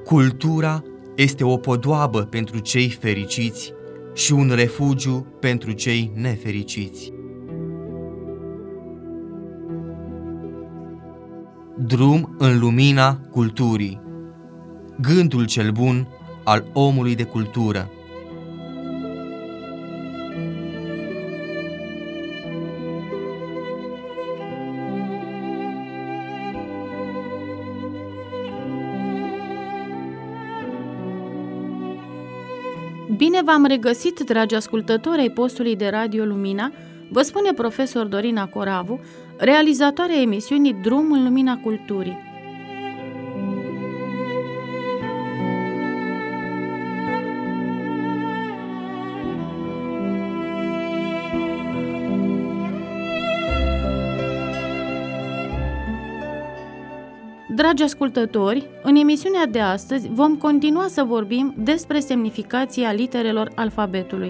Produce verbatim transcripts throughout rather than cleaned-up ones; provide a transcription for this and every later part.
Cultura este o podoabă pentru cei fericiți și un refugiu pentru cei nefericiți. Drum în lumina culturii. Gândul cel bun al omului de cultură. Bine v-am regăsit, dragi ascultători ai postului de Radio Lumina, vă spune profesor Dorina Coravu, realizatoarea emisiunii Drum în Lumina Culturii. Dragi ascultători, în emisiunea de astăzi vom continua să vorbim despre semnificația literelor alfabetului.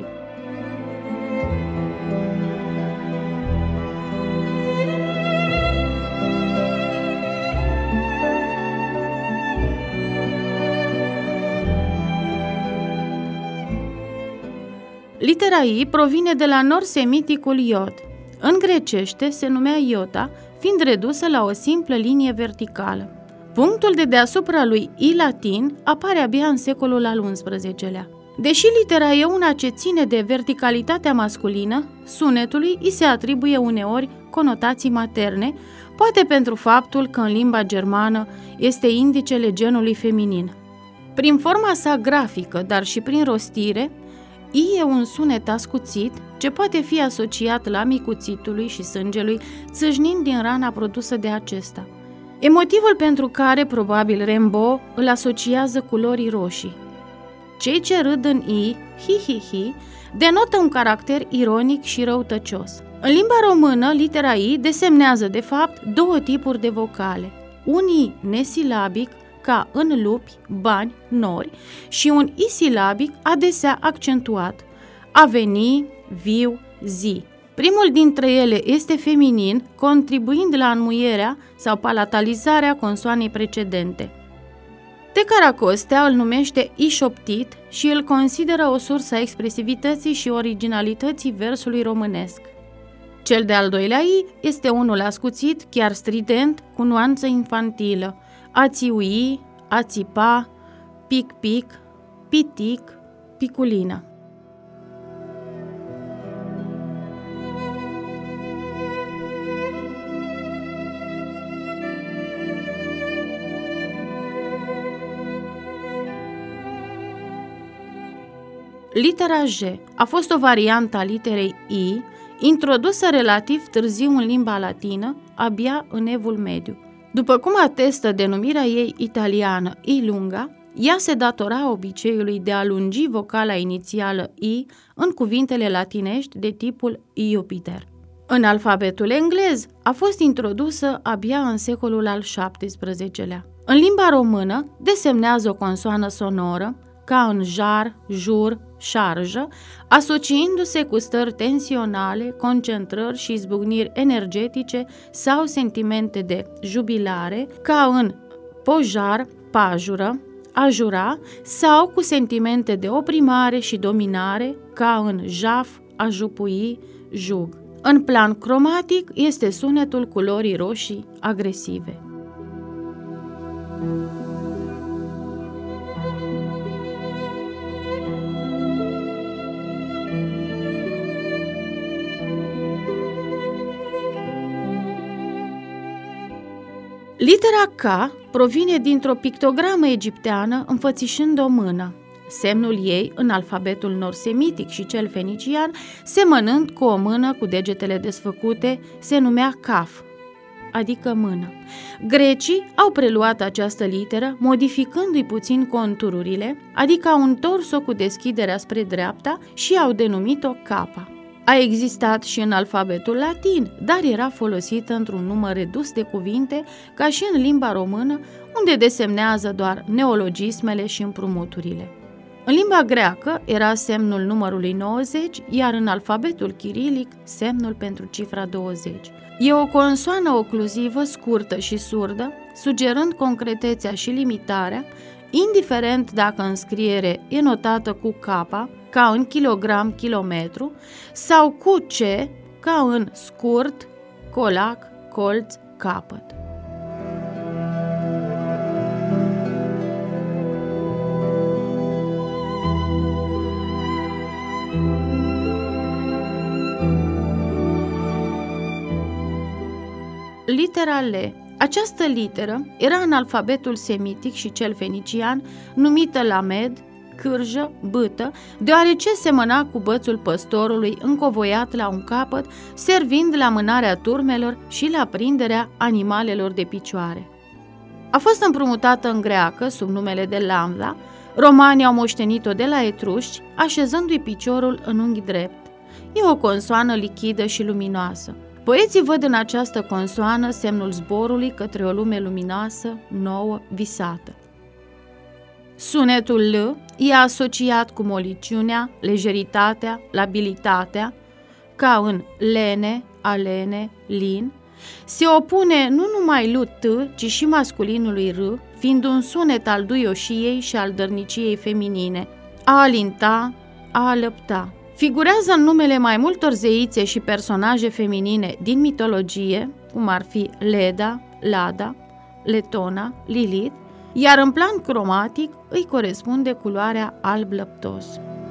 Litera I provine de la nord-semiticul iod. În grecește se numea iota, fiind redusă la o simplă linie verticală. Punctul de deasupra lui I latin apare abia în secolul al unsprezecelea. Deși litera e una ce ține de verticalitatea masculină, sunetului îi se atribuie uneori conotații materne, poate pentru faptul că în limba germană este indicele genului feminin. Prin forma sa grafică, dar și prin rostire, I e un sunet ascuțit ce poate fi asociat la micuțitului și sângelui țâșnind din rana produsă de acesta. E motivul pentru care probabil Rimbaud îl asociază culorii roșii. Cei ce râd în I, hi-hi-hi, denotă un caracter ironic și răutăcios. În limba română, litera I desemnează de fapt două tipuri de vocale, un I nesilabic, ca în lupi, bani, nori, și un I silabic adesea accentuat, a veni, viu, zi. Primul dintre ele este feminin, contribuind la înmuierea sau palatalizarea consoanei precedente. De Caracostea îl numește I șoptit și îl consideră o sursă a expresivității și originalității versului românesc. Cel de-al doilea I este unul ascuțit, chiar strident, cu nuanță infantilă, a țiui, a țipa, pic-pic, pitic, piculină. Litera J a fost o variantă a literei I, introdusă relativ târziu în limba latină, abia în Evul Mediu. După cum atestă denumirea ei italiană I lunga, ea se datora obiceiului de a lungi vocala inițială I în cuvintele latinești de tipul Iupiter. În alfabetul englez a fost introdusă abia în secolul al șaptesprezecelea. În limba română desemnează o consoană sonoră, ca în jar, jur, șarjă, asociindu-se cu stări tensionale, concentrări și izbucniri energetice sau sentimente de jubilare, ca în pojar, pajură, a jura, sau cu sentimente de oprimare și dominare, ca în jaf, a jupui, jug. În plan cromatic este sunetul culorii roșii agresive. Litera K provine dintr-o pictogramă egipteană înfățișând o mână, semnul ei în alfabetul nord-semitic și cel fenician, semănând cu o mână cu degetele desfăcute, se numea kaf, adică mână. Grecii au preluat această literă, modificându-i puțin contururile, adică au întors-o cu deschiderea spre dreapta și au denumit-o kappa. A existat și în alfabetul latin, dar era folosită într-un număr redus de cuvinte, ca și în limba română, unde desemnează doar neologismele și împrumuturile. În limba greacă era semnul numărului nouăzeci, iar în alfabetul chirilic semnul pentru cifra douăzeci. E o consoană ocluzivă scurtă și surdă, sugerând concretețea și limitarea, indiferent dacă înscriere e notată cu K, ca în kilogram, kilometru, sau cu C, ca în scurt, colac, colț, capăt. Litera L. Această literă era în alfabetul semitic și cel fenician, numită lamed, cârjă, bâtă, deoarece semăna cu bățul păstorului încovoiat la un capăt, servind la mânarea turmelor și la prinderea animalelor de picioare. A fost împrumutată în greacă sub numele de lambda, romanii au moștenit-o de la etruști, așezându-i piciorul în unghi drept. E o consoană lichidă și luminoasă. Poeții văd în această consoană semnul zborului către o lume luminoasă, nouă, visată. Sunetul L e asociat cu moliciunea, lejeritatea, labilitatea, ca în lene, alene, lin. Se opune nu numai lui T, ci și masculinului R, fiind un sunet al duioșiei și al dărniciei feminine, a alinta, a alăpta. Figurează în numele mai multor zeițe și personaje feminine din mitologie, cum ar fi Leda, Lada, Letona, Lilith, iar în plan cromatic îi corespunde culoarea alb lăptos.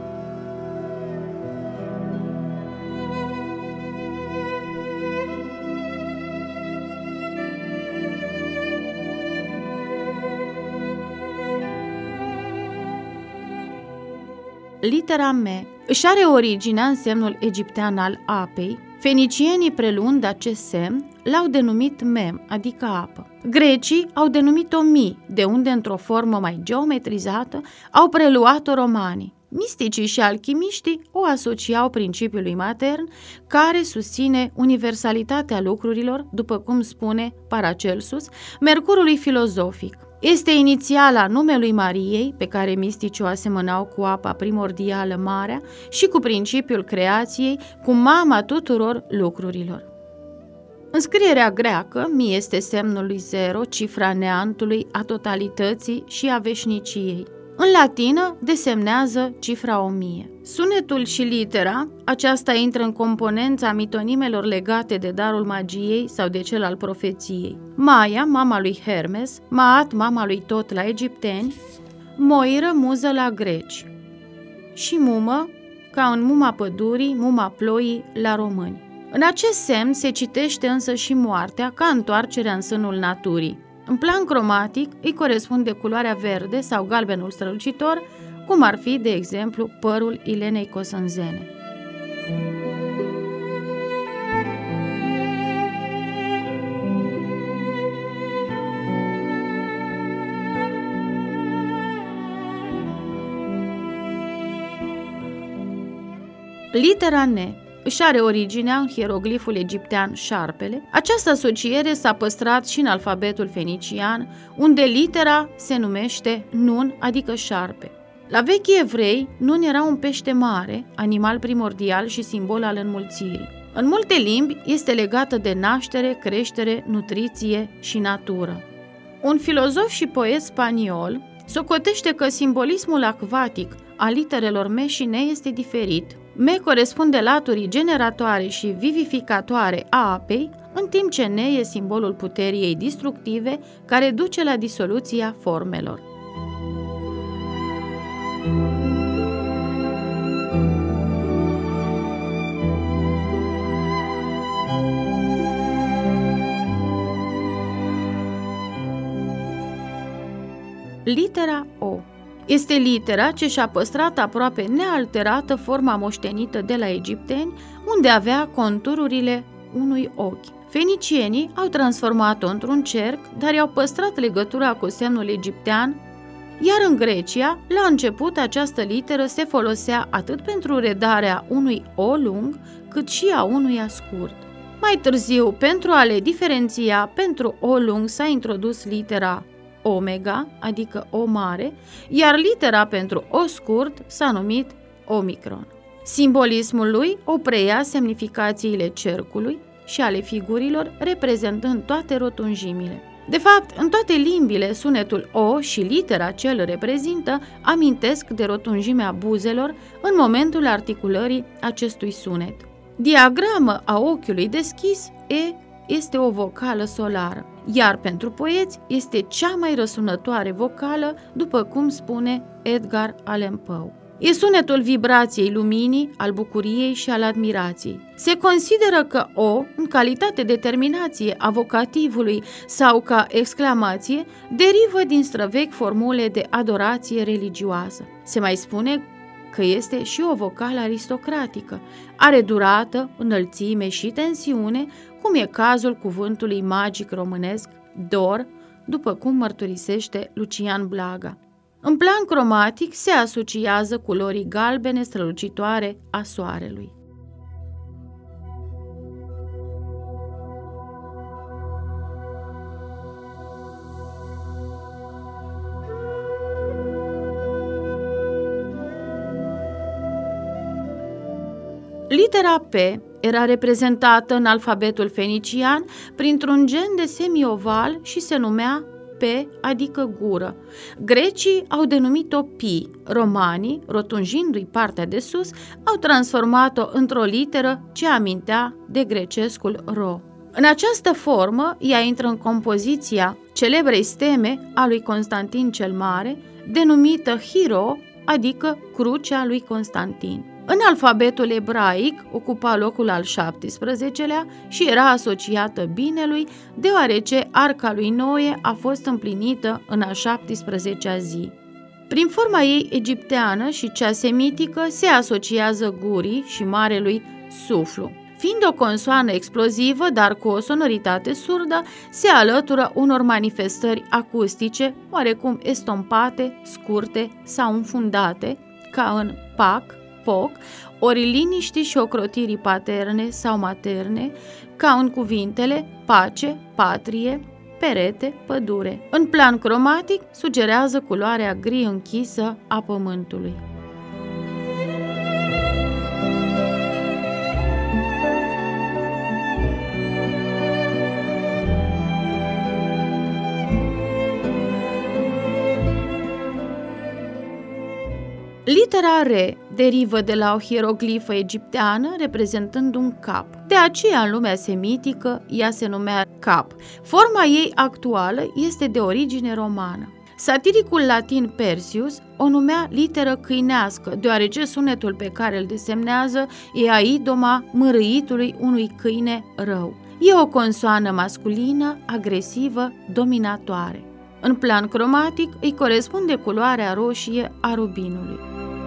Litera M își are originea în semnul egiptean al apei. Fenicienii, preluând acest semn, l-au denumit mem, adică apă. Grecii au denumit-o mi, de unde, într-o formă mai geometrizată, au preluat-o romanii. Misticii și alchimiștii o asociau principiului matern, care susține universalitatea lucrurilor, după cum spune Paracelsus, Mercurului filozofic. Este inițiala numelui Mariei, pe care misticii o asemănau cu apa primordială, marea, și cu principiul creației, cu mama tuturor lucrurilor. În scrierea greacă, mi este semnul lui zero, cifra neantului, a totalității și a veșniciei. În latină desemnează cifra o mie. Sunetul și litera, aceasta intră în componența mitonimelor legate de darul magiei sau de cel al profeției. Maia, mama lui Hermes, Maat, mama lui Tot la egipteni, Moiră, muză la greci și Mumă, ca în muma pădurii, muma ploii la români. În acest semn se citește însă și moartea ca întoarcerea în sânul naturii. În plan cromatic îi corespunde culoarea verde sau galbenul strălucitor, cum ar fi, de exemplu, părul Ilenei Cosânzene. Litera N își are originea în hierogliful egiptean șarpele. Această asociere s-a păstrat și în alfabetul fenician, unde litera se numește nun, adică șarpe. La vechii evrei, nun era un pește mare, animal primordial și simbol al înmulțirii. În multe limbi este legată de naștere, creștere, nutriție și natură. Un filozof și poet spaniol socotește că simbolismul acvatic al literelor M și N este diferit. M corespunde laturii generatoare și vivificatoare a apei, în timp ce N e simbolul puterii ei distructive, care duce la disoluția formelor. Litera O este litera ce și-a păstrat aproape nealterată forma moștenită de la egipteni, unde avea contururile unui ochi. Fenicienii au transformat-o într-un cerc, dar i-au păstrat legătura cu semnul egiptean, iar în Grecia, la început, această literă se folosea atât pentru redarea unui O lung, cât și a unuia scurt. Mai târziu, pentru a le diferenția, pentru O lung s-a introdus litera omega, adică O mare, iar litera pentru O scurt s-a numit omicron. Simbolismul lui o preia semnificațiile cercului și ale figurilor, reprezentând toate rotunjimile. De fapt, în toate limbile, sunetul O și litera ce îl reprezintă amintesc de rotunjimea buzelor în momentul articulării acestui sunet. Diagramă a ochiului deschis, E este o vocală solară, iar pentru poeți este cea mai răsunătoare vocală, după cum spune Edgar Allan Poe. E sunetul vibrației luminii, al bucuriei și al admirației. Se consideră că O, în calitate de terminație a vocativului sau ca exclamație, derivă din străvechi formule de adorație religioasă. Se mai spune că este și o vocală aristocratică. Are durată, înălțime și tensiune, cum e cazul cuvântului magic românesc dor, după cum mărturisește Lucian Blaga. În plan cromatic se asociază culorii galbene strălucitoare a soarelui. Litera P era reprezentată în alfabetul fenician printr-un gen de semioval și se numea P, adică gură. Grecii au denumit-o Pi, romanii, rotunjindu-i partea de sus, au transformat-o într-o literă ce amintea de grecescul Ro. În această formă, ea intră în compoziția celebrei steme a lui Constantin cel Mare, denumită Hiro, adică crucea lui Constantin. În alfabetul ebraic ocupa locul al șaptesprezecelea și era asociată binelui, deoarece arca lui Noe a fost împlinită în a șaptesprezecea zi. Prin forma ei egipteană și cea semitică se asociază gurii și marelui suflu. Fiind o consoană explozivă, dar cu o sonoritate surdă, se alătură unor manifestări acustice, oarecum estompate, scurte sau înfundate, ca în pac, poc, ori liniștii și ocrotirii paterne sau materne, ca în cuvintele pace, patrie, perete, pădure. În plan cromatic, sugerează culoarea gri închisă a pământului. Litera R derivă de la o hieroglifă egipteană reprezentând un cap. De aceea, în lumea semitică, ea se numea cap. Forma ei actuală este de origine romană. Satiricul latin Persius o numea literă câinească, deoarece sunetul pe care îl desemnează e a idoma mârâitului unui câine rău. E o consoană masculină, agresivă, dominatoare. În plan cromatic, îi corespunde culoarea roșie a rubinului.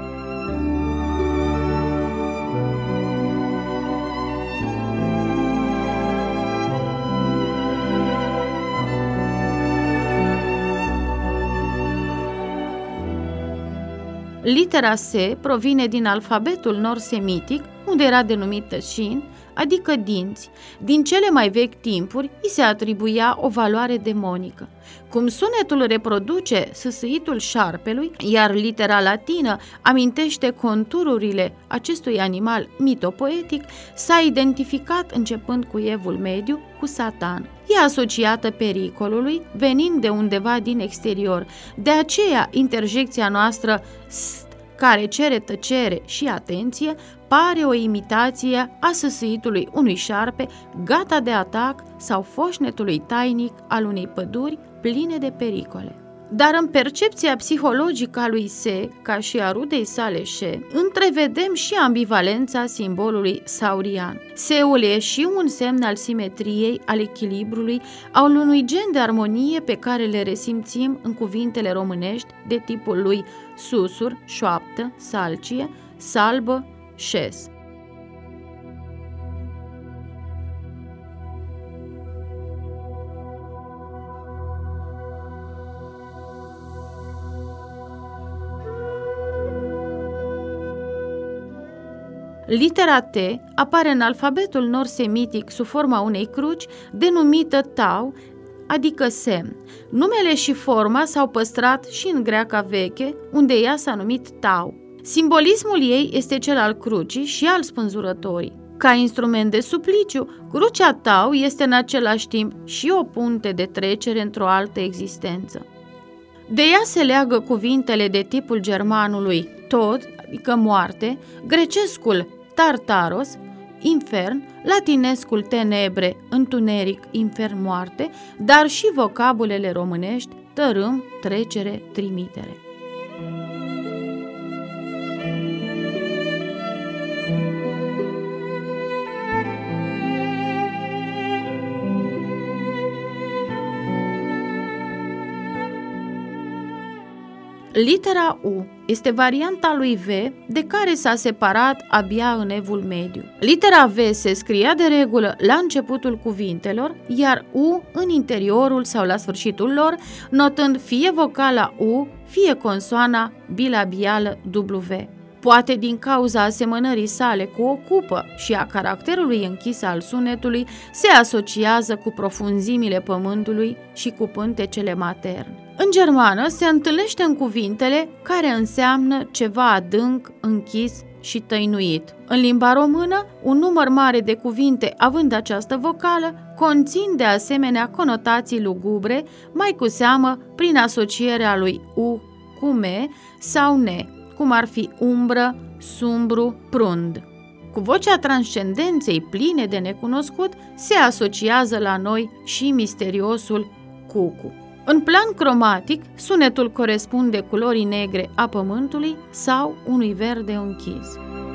Litera S provine din alfabetul nord-semitic, unde era denumită Shin, adică dinți. Din cele mai vechi timpuri, îi se atribuia o valoare demonică. Cum sunetul reproduce sâsâitul șarpelui, iar litera latină amintește contururile acestui animal mitopoetic, s-a identificat începând cu Evul Mediu cu Satan. E asociată pericolului, venind de undeva din exterior. De aceea, interjecția noastră st, care cere tăcere și atenție, pare o imitație a sâsâitului unui șarpe gata de atac sau foșnetului tainic al unei păduri pline de pericole. Dar în percepția psihologică a lui Se, ca și a rudei sale She, întrevedem și ambivalența simbolului saurian. Seul e și un semn al simetriei, al echilibrului, al unui gen de armonie pe care le resimțim în cuvintele românești de tipul lui susur, șoaptă, salcie, salbă, șes. Litera T apare în alfabetul nord-semitic sub forma unei cruci denumită tau, adică semn. Numele și forma s-au păstrat și în greaca veche, unde ea s-a numit tau. Simbolismul ei este cel al crucii și al spânzurătorii. Ca instrument de supliciu, crucea tau este în același timp și o punte de trecere într-o altă existență. De ea se leagă cuvintele de tipul germanului tod, adică moarte, grecescul tartaros, infern, latinescul tenebre, întuneric, infern, moarte, dar și vocabulele românești tărâm, trecere, trimitere. Litera U este varianta lui V, de care s-a separat abia în Evul Mediu. Litera V se scria de regulă la începutul cuvintelor, iar U în interiorul sau la sfârșitul lor, notând fie vocala U, fie consoana bilabială W. Poate din cauza asemănării sale cu o cupă și a caracterului închis al sunetului, se asociază cu profunzimile pământului și cu pântecele matern. În germană se întâlnește în cuvintele care înseamnă ceva adânc, închis și tăinuit. În limba română, un număr mare de cuvinte având această vocală conțin de asemenea conotații lugubre, mai cu seamă prin asocierea lui U cu me sau ne, cum ar fi umbră, sumbru, prund. Cu vocea transcendenței pline de necunoscut se asociază la noi și misteriosul cucu. În plan cromatic, sunetul corespunde culorii negre a pământului sau unui verde închis.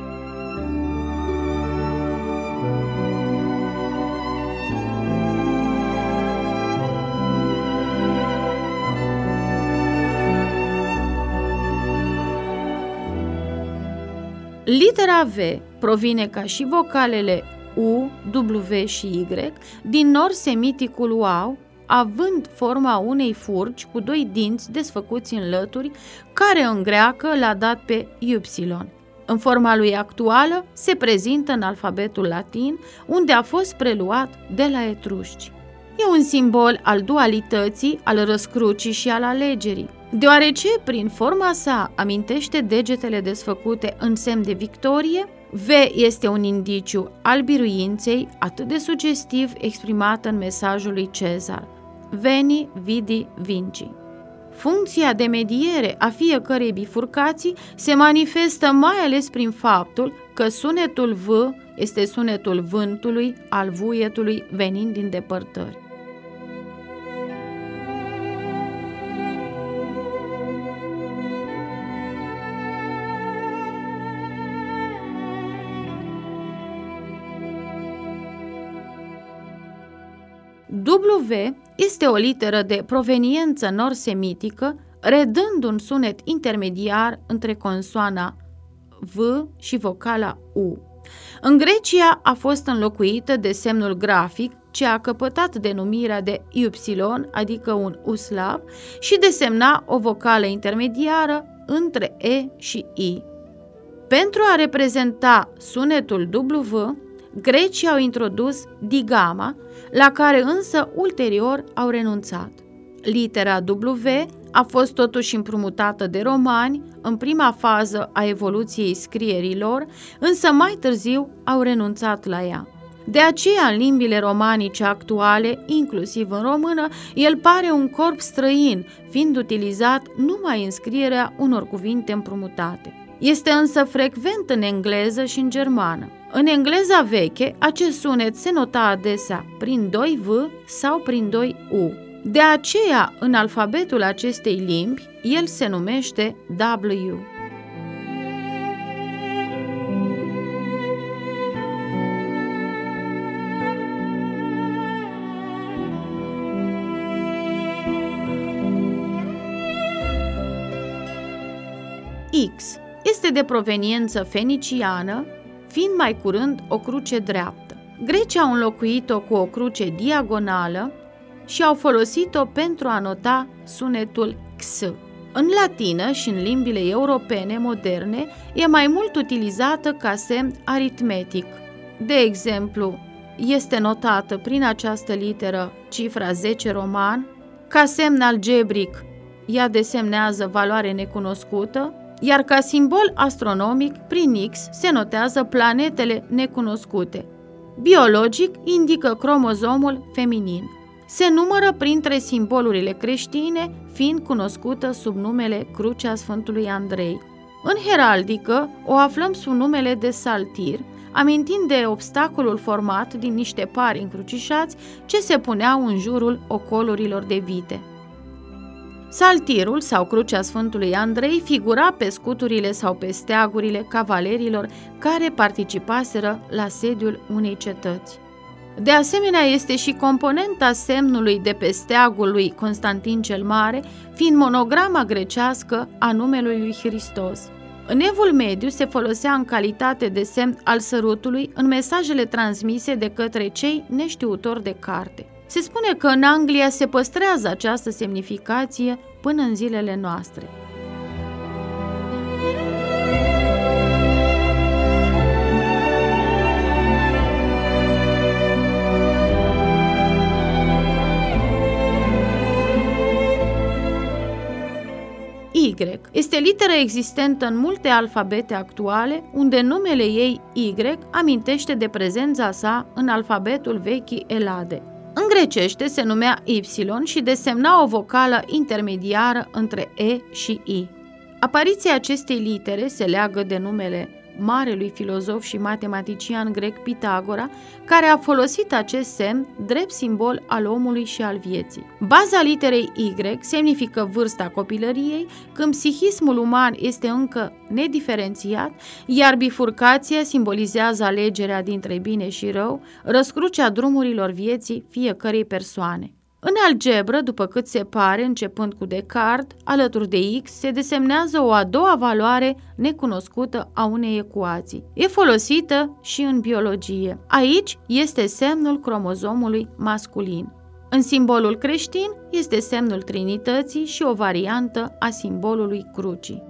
Litera V provine ca și vocalele U, W și Y din nord-semiticul wow, având forma unei furci cu doi dinți desfăcuți în lături, care în greacă l-a dat pe Y. În forma lui actuală se prezintă în alfabetul latin, unde a fost preluat de la etrușci. E un simbol al dualității, al răscrucii și al alegerii, deoarece prin forma sa amintește degetele desfăcute în semn de victorie. V este un indiciu al biruinței atât de sugestiv exprimat în mesajul lui Cezar: Veni, vidi, vinci. Funcția de mediere a fiecărei bifurcații se manifestă mai ales prin faptul că sunetul V este sunetul vântului, al vuietului venind din depărtări. W este o literă de proveniență nord-semitică, redând un sunet intermediar între consoana V și vocala U. În Grecia a fost înlocuită de semnul grafic, ce a căpătat denumirea de Y, adică un U slav, și desemna o vocală intermediară între E și I. Pentru a reprezenta sunetul W, grecii au introdus digama, la care însă ulterior au renunțat. Litera W a fost totuși împrumutată de romani în prima fază a evoluției scrierilor, însă mai târziu au renunțat la ea. De aceea, în limbile romanice actuale, inclusiv în română, el pare un corp străin, fiind utilizat numai în scrierea unor cuvinte împrumutate. Este însă frecvent în engleză și în germană. În engleza veche, acest sunet se nota adesea prin doi V sau prin doi U. De aceea, în alfabetul acestei limbi, el se numește W. X este de proveniență feniciană, fiind mai curând o cruce dreaptă. Grecii au înlocuit-o cu o cruce diagonală și au folosit-o pentru a nota sunetul X. În latină și în limbile europene moderne e mai mult utilizată ca semn aritmetic. De exemplu, este notată prin această literă cifra zece roman, ca semn algebric ea desemnează valoare necunoscută, iar ca simbol astronomic, prin X se notează planetele necunoscute. Biologic indică cromozomul feminin. Se numără printre simbolurile creștine, fiind cunoscută sub numele Crucea Sfântului Andrei. În heraldică o aflăm sub numele de saltir, amintind de obstacolul format din niște pari încrucișați ce se puneau în jurul ocolurilor de vite. Saltirul sau Crucea Sfântului Andrei figura pe scuturile sau pe steagurile cavalerilor care participaseră la sediul unei cetăți. De asemenea, este și componenta semnului de pe steagul lui Constantin cel Mare, fiind monograma grecească a numelui lui Hristos. În Evul Mediu se folosea în calitate de semn al sărutului în mesajele transmise de către cei neștiutori de carte. Se spune că în Anglia se păstrează această semnificație până în zilele noastre. Y este literă existentă în multe alfabete actuale, unde numele ei Y amintește de prezența sa în alfabetul vechii Elade. În grecește se numea Y și desemna o vocală intermediară între E și I. Apariția acestei litere se leagă de numele marelui filozof și matematician grec Pitagora, care a folosit acest semn drept simbol al omului și al vieții. Baza literei Y semnifică vârsta copilăriei, când psihismul uman este încă nediferențiat, iar bifurcația simbolizează alegerea dintre bine și rău, răscrucea drumurilor vieții fiecărei persoane. În algebră, după cât se pare, începând cu Descartes, alături de X se desemnează o a doua valoare necunoscută a unei ecuații. E folosită și în biologie. Aici este semnul cromozomului masculin. În simbolul creștin este semnul Trinității și o variantă a simbolului crucii.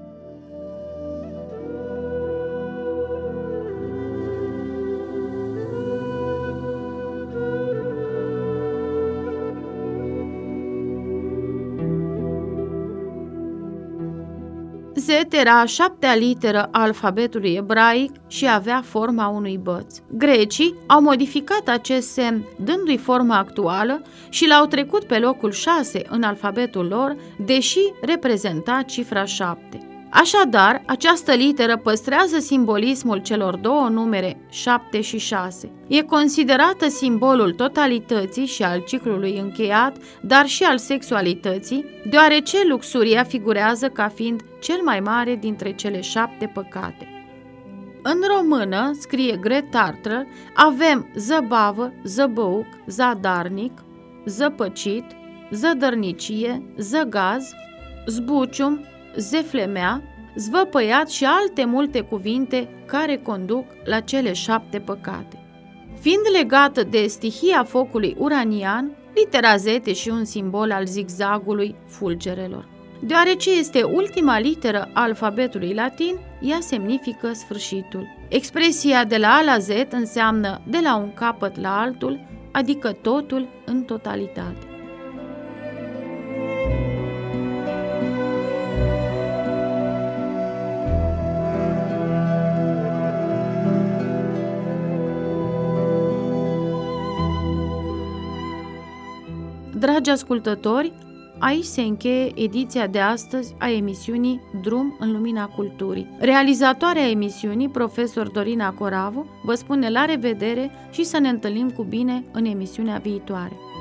Z era a șaptea literă a alfabetului ebraic și avea forma unui băț. Grecii au modificat acest semn dându-i forma actuală și l-au trecut pe locul șase în alfabetul lor, deși reprezenta cifra șapte. Așadar, această literă păstrează simbolismul celor două numere, șapte și șase. E considerată simbolul totalității și al ciclului încheiat, dar și al sexualității, deoarece luxuria figurează ca fiind cel mai mare dintre cele șapte păcate. În română, scrie Gretartră, avem zăbavă, zăbăuc, zadarnic, zăpăcit, zădărnicie, zăgaz, zbucium, zeflemea, zvăpăiat și alte multe cuvinte care conduc la cele șapte păcate. Fiind legată de stihia focului uranian, litera Z e și un simbol al zigzagului fulgerelor. Deoarece este ultima literă a alfabetului latin, ea semnifică sfârșitul. Expresia de la A la Z înseamnă de la un capăt la altul, adică totul în totalitate. Dragi ascultători, aici se încheie ediția de astăzi a emisiunii Drum în lumina culturii. Realizatoarea emisiunii, profesor Dorina Coravu, vă spune la revedere și să ne întâlnim cu bine în emisiunea viitoare.